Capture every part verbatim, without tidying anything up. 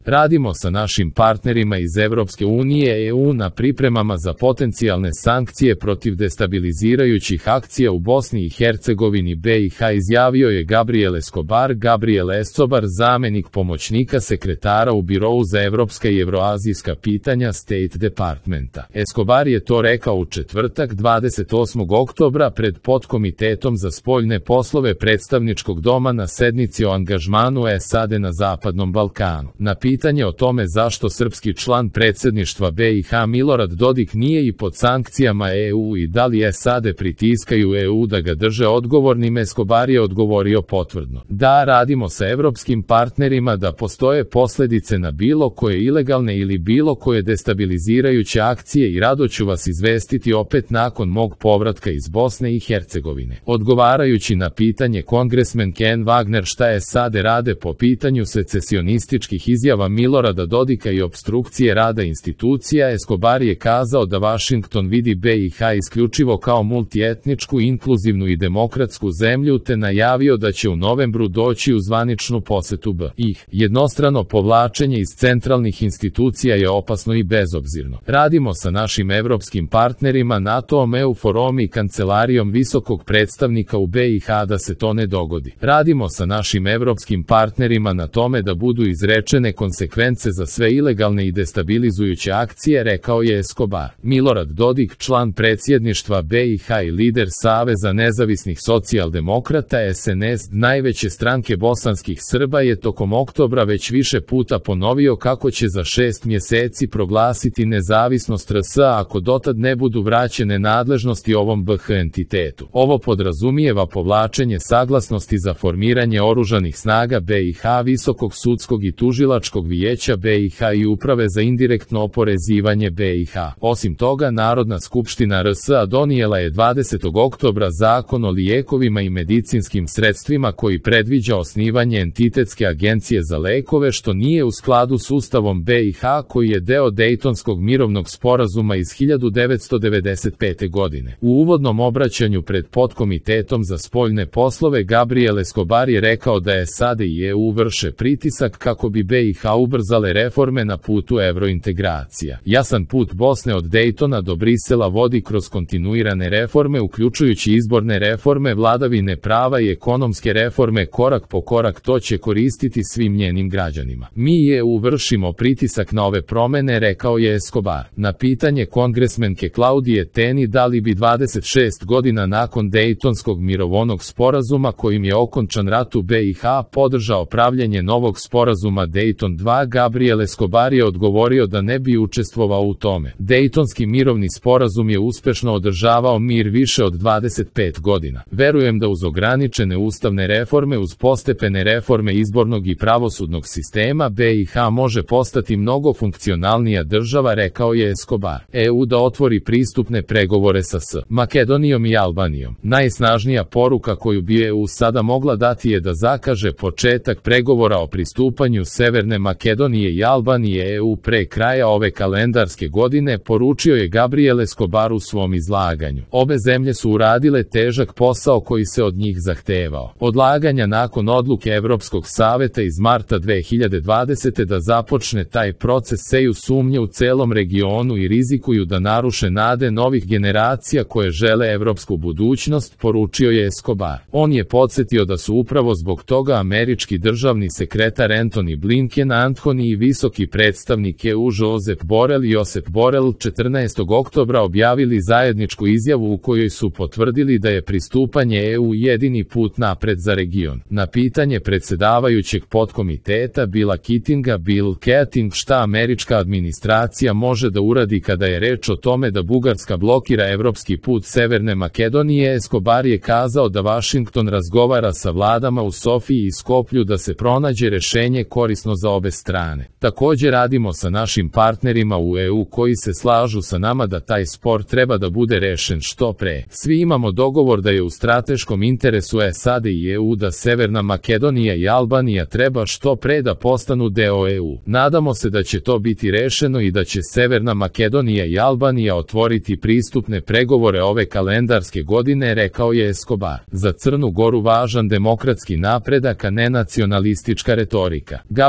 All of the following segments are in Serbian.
Radimo sa našim partnerima iz Evropske unije E U na pripremama za potencijalne sankcije protiv destabilizirajućih akcija u Bosni i Hercegovini B i H, izjavio je Gabriel Escobar. Gabriel Escobar, zamenik pomoćnika sekretara u Birou za evropska i evroazijska pitanja State Departmenta. Escobar je to rekao u četvrtak dvadeset osmog oktobra pred podkomitetom za spoljne poslove predstavničkog doma na sednici o angažmanu S A D na Zapadnom Balkanu. Na pitanje o tome zašto srpski član predsjedništva B i H Milorad Dodik nije i pod sankcijama E U i da li S A D pritiskaju E U da ga drže odgovornim, Escobar je odgovorio potvrdno: da, radimo sa evropskim partnerima da postoje posljedice na bilo koje ilegalne ili bilo koje destabilizirajuće akcije i rado ću vas izvestiti opet nakon mog povratka iz Bosne i Hercegovine. Odgovarajući na pitanje kongresmen Ken Wagner šta S A D rade po pitanju secesionističkih izjava Milorada Dodika i opstrukcije rada institucija, Escobar je kazao da Washington vidi B i H isključivo kao multietničku, inkluzivnu i demokratsku zemlju, te najavio da će u novembru doći u zvaničnu posetu B i H. Jednostrano povlačenje iz centralnih institucija je opasno i bezobzirno. Radimo sa našim evropskim partnerima NATO-om, E U forom i kancelarijom visokog predstavnika u B i H da se to ne dogodi. Radimo sa našim evropskim partnerima na tome da budu izrečene konsekvence za sve ilegalne i destabilizujuće akcije, rekao je Escobar. Milorad Dodik, član predsjedništva B i H i lider Saveza nezavisnih socijaldemokrata S N S, najveće stranke bosanskih Srba, je tokom oktobra već više puta ponovio kako će za šest mjeseci proglasiti nezavisnost R S A ako dotad ne budu vraćene nadležnosti ovom B H entitetu. Ovo podrazumijeva povlačenje saglasnosti za formiranje oružanih snaga B i H, Visokog sudskog i tužilačkog vijeća B i H i Uprave za indirektno oporezivanje B i H. Osim toga, Narodna skupština R S A donijela je dvadesetog oktobra Zakon o lijekovima i medicinskim sredstvima koji predviđa osnivanje entitetske agencije za lekove, što nije u skladu s Ustavom B i H koji je deo Dejtonskog mirovnog sporazuma iz hiljadu devetsto devedeset pete. godine. U uvodnom obraćanju pred podkomitetom za spoljne poslove Gabriel Escobar je rekao da S A D i E U vrše pritisak kako bi B i H ubrzale reforme na putu evrointegracija. Jasan put Bosne od Dejtona do Brisela vodi kroz kontinuirane reforme, uključujući izborne reforme, vladavine prava i ekonomske reforme. Korak po korak to će koristiti svim njenim građanima. Mi i E U vršimo pritisak na ove promjene, rekao je Escobar. Na pitanje kongresmenke Klaudije Teni da li bi dvadeset šest godina nakon Dejtonskog mirovnog sporazuma kojim je okončan rat u B i H podržao pravljenje novog sporazuma Dejton dva, Gabriel Escobar je odgovorio da ne bi učestvovao u tome. Dejtonski mirovni sporazum je uspješno održavao mir više od dvadeset pet godina. Verujem da uz ograničene ustavne reforme, uz postepene reforme izbornog i pravosudnog sistema, B i H može postati mnogo funkcionalnija država, rekao je Escobar. E U da otvori pristupne pregovore sa S Makedonijom i Albanijom. Najsnažnija poruka koju bi E U sada mogla dati je da zakaže početak pregovora o pristupanju Severne Makedonije i Albanije E U pre kraja ove kalendarske godine, poručio je Gabriel Escobar u svom izlaganju. Obe zemlje su uradile težak posao koji se od njih zahtevao. Odlaganja nakon odluke Evropskog saveta iz marta dve hiljade dvadesete. da započne taj proces seju sumnje u celom regionu i rizikuju da naruše nade novih generacija koje žele evropsku budućnost, poručio je Escobar. On je podsjetio da su upravo zbog toga američki državni sekretar Antony Blinken, Antony i visoki predstavnik E U Josep Borrell i Josep Borrell četrnaestog oktobra objavili zajedničku izjavu u kojoj su potvrdili da je pristupanje E U jedini put napred za region. Na pitanje predsjedavajućeg podkomiteta Billa Keatinga, Bill Keating, šta američka administracija može da uradi kada je reč o tome da Bugarska blokira evropski put Severne Makedonije, Escobar je kazao da Washington razgovara sa vladama u Sofiji i Skoplju da se pronađe rešenje korisno za obe strane. Također radimo sa našim partnerima u E U koji se slažu sa nama da taj spor treba da bude rešen što pre. Svi imamo dogovor da je u strateškom interesu S A D i E U da Severna Makedonija i Albanija treba što pre da postanu deo E U. Nadamo se da će to biti rešeno i da će Severna Makedonija i Albanija otvoriti pristupne pregovore ove kalendarske godine, rekao je Escobar. Za Crnu Goru važan demokratski napredak, a ne nacionalistička retorika. Gabriel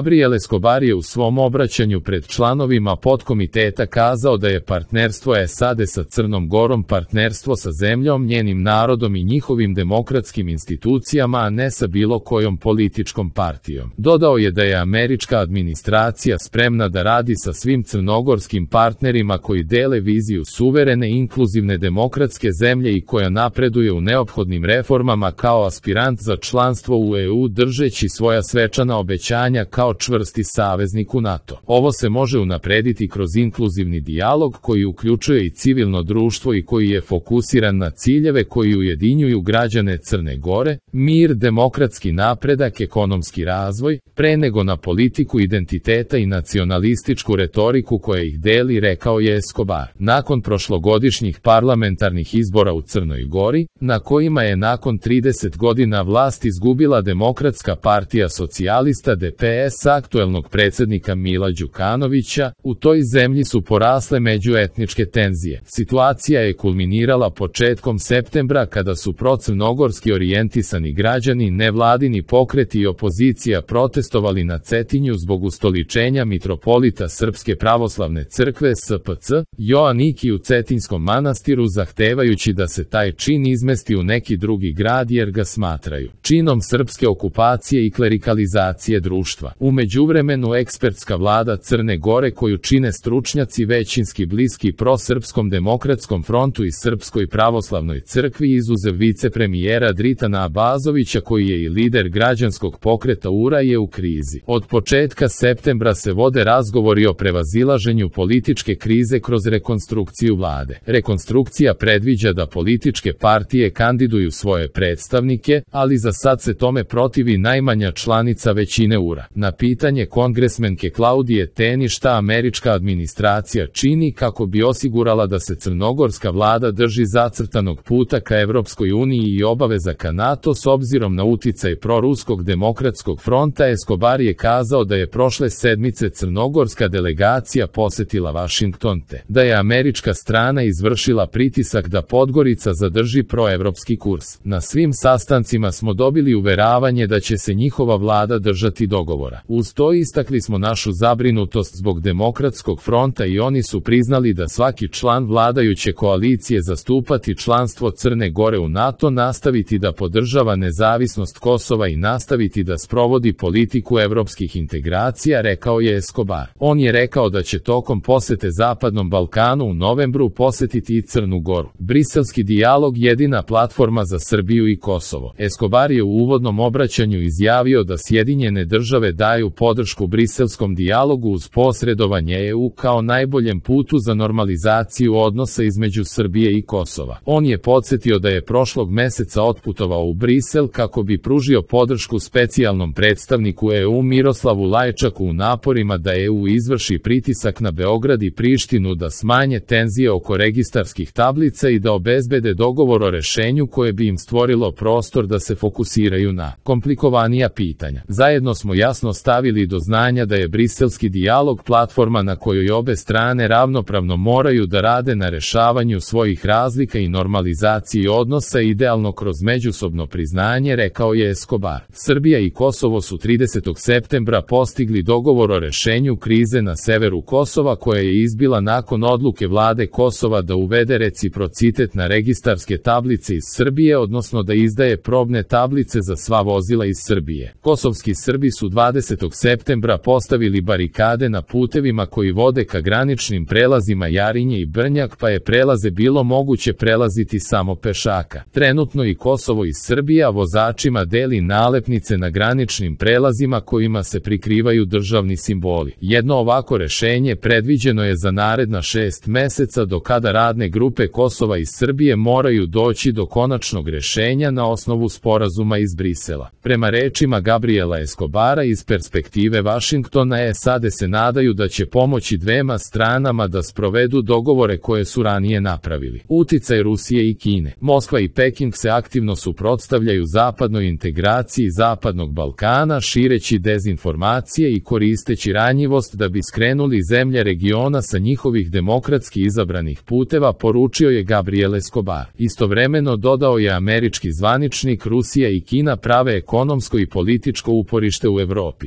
Escobar je u svom obraćanju pred članovima podkomiteta kazao da je partnerstvo S A D sa Crnom Gorom partnerstvo sa zemljom, njenim narodom i njihovim demokratskim institucijama, a ne sa bilo kojom političkom partijom. Dodao je da je američka administracija spremna da radi sa svim crnogorskim partnerima koji dele viziju suverene, inkluzivne demokratske zemlje i koja napreduje u neophodnim reformama kao aspirant za članstvo u E U, držeći svoja svečana obećanja kao čvrsti saveznik u NATO. Ovo se može unaprediti kroz inkluzivni dijalog koji uključuje i civilno društvo i koji je fokusiran na ciljeve koji ujedinjuju građane Crne Gore, mir, demokratski napredak, ekonomski razvoj, pre nego na politiku identiteta i nacionalističku retoriku koja ih deli, rekao je Escobar. Nakon prošlogodišnjih parlamentarnih izbora u Crnoj Gori, na kojima je nakon trideset godina vlast izgubila Demokratska partija socijalista D P S aktuelnog predsjednika Mila Đukanovića, u toj zemlji su porasle međuetničke tenzije. Situacija je kulminirala početkom septembra kada su procrnogorski orijentisani građani, nevladini pokreti i opozicija protestovali na Cetinju zbog ustoličenja mitropolita Srpske pravoslavne crkve S P C, Joaniki u Cetinjskom manastiru, zahtevajući da se taj čin izmesti u neki drugi grad jer ga smatraju činom srpske okupacije i klerikalizacije društva. U međuvremenu ekspertska vlada Crne Gore, koju čine stručnjaci većinski bliski prosrpskom demokratskom frontu i Srpskoj pravoslavnoj crkvi, izuzev vicepremijera Dritana Abazovića koji je i lider građanskog pokreta U R A, je u krizi. Od početka septembra se vode razgovori o prevazilaženju političke krize kroz rekonstrukciju vlade. Rekonstrukcija predviđa da političke partije kandiduju svoje predstavnike, ali za sad se tome protivi najmanja članica većine U R A. Na pitanje kongresmenke Klaudije Teni šta američka administracija čini kako bi osigurala da se crnogorska vlada drži zacrtanog puta ka Evropskoj uniji i obaveza ka NATO s obzirom na uticaj proruskog demokratskog fronta, Escobar je kazao da je prošle sedmice crnogorska delegacija posetila Vašington te da je američka strana izvršila pritisak da Podgorica zadrži proevropski kurs. Na svim sastancima smo dobili uveravanje da će se njihova vlada držati dogovora. Uz to istakli smo našu zabrinutost zbog demokratskog fronta i oni su priznali da svaki član vladajuće koalicije zastupati članstvo Crne Gore u NATO, nastaviti da podržava nezavisnost Kosova i nastaviti da sprovodi politiku evropskih integracija, rekao je Escobar. On je rekao da će tokom posete Zapadnom Balkanu u novembru posetiti i Crnu Goru. Briselski dijalog jedina platforma za Srbiju i Kosovo. Escobar je u uvodnom obraćanju izjavio da Sjedinjene države daju podršku briselskom dijalogu uz posredovanje E U kao najboljem putu za normalizaciju odnosa između Srbije i Kosova. On je podsjetio da je prošlog meseca otputovao u Brisel kako bi pružio podršku specijalnom predstavniku E U Miroslavu Lajčaku u naporima da E U izvrši pritisak na Beograd i Prištinu da smanje tenzije oko registarskih tablica i da obezbede dogovor o rešenju koje bi im stvorilo prostor da se fokusiraju na komplikovanija pitanja. Zajedno smo jasno stavili do znanja da je briselski dijalog platforma na kojoj obe strane ravnopravno moraju da rade na rešavanju svojih razlika i normalizaciji odnosa, idealno kroz međusobno priznanje, rekao je Escobar. Srbija i Kosovo su tridesetog septembra postigli dogovor o rešenju krize na severu Kosova koja je izbila nakon odluke vlade Kosova da uvede reciprocitet na registarske tablice iz Srbije, odnosno da izdaje probne tablice za sva vozila iz Srbije. Kosovski Srbi su dvadesetog septembra postavili barikade na putevima koji vode ka graničnim prelazima Jarinje i Brnjak, pa je prelaze bilo moguće prelaziti samo pešaka. Trenutno i Kosovo i Srbija vozačima deli nalepnice na graničnim prelazima kojima se prikrivaju državni simboli. Jedno ovako rešenje predviđeno je za naredna šest meseca, do kada radne grupe Kosova i Srbije moraju doći do konačnog rešenja na osnovu sporazuma iz Brisela. Prema rečima Gabriela Escobara, iz perspektive Vašingtona, S A D se nadaju da će pomoći dvema stranama da sprovedu dogovore koje su ranije napravili. Uticaj Rusije i Kine. Moskva i Peking se aktivno suprotstavljaju zapadnoj integraciji Zapadnog Balkana, šireći dezinformacije i koristeći ranjivost da bi skrenuli zemlje regiona sa njihovih demokratski izabranih puteva, poručio je Gabriel Escobar. Istovremeno dodao je američki zvaničnik, Rusija i Kina prave ekonomsko i političko uporište u Evropi. Rusija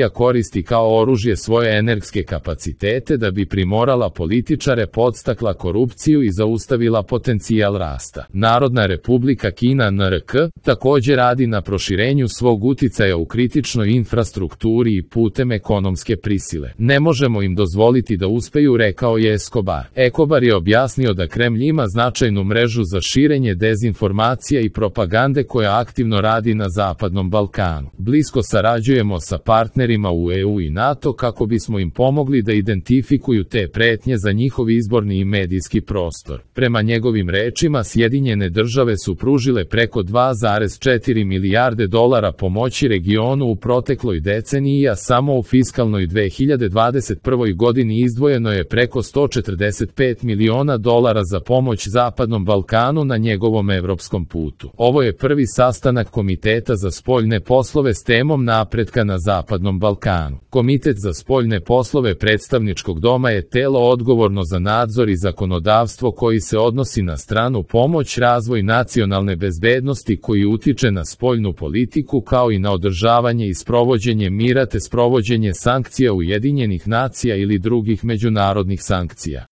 Rusija koristi kao oružje svoje energetske kapacitete da bi primorala političare, podstakla korupciju i zaustavila potencijal rasta. Narodna Republika Kina N R K također radi na proširenju svog uticaja u kritičnoj infrastrukturi i putem ekonomske prisile. Ne možemo im dozvoliti da uspeju, rekao je Escobar. Escobar je objasnio da Kremlj ima značajnu mrežu za širenje dezinformacija i propagande koja aktivno radi na Zapadnom Balkanu. Blisko sarađujemo sa partnerima u E U i NATO kako bismo im pomogli da identifikuju te pretnje za njihov izborni i medijski prostor. Prema njegovim rečima, Sjedinjene države su pružile preko dva zarez četiri milijarde dolara pomoći regionu u protekloj deceniji, a samo u fiskalnoj dve hiljade dvadeset prvoj godini izdvojeno je preko sto četrdeset pet miliona dolara za pomoć Zapadnom Balkanu na njegovom evropskom putu. Ovo je prvi sastanak Komiteta za spoljne poslove s temom napretka na Zapadnom Balkanu. Komitet za spoljne poslove predstavničkog doma je telo odgovorno za nadzor i zakonodavstvo koji se odnosi na stranu pomoć, razvoj nacionalne bezbednosti koji utiče na spoljnu politiku kao i na održavanje i sprovođenje mira te sprovođenje sankcija Ujedinjenih nacija ili drugih međunarodnih sankcija.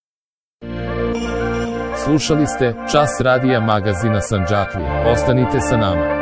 Slušali ste Čas radija magazina Sandžaklija. Ostanite sa nama.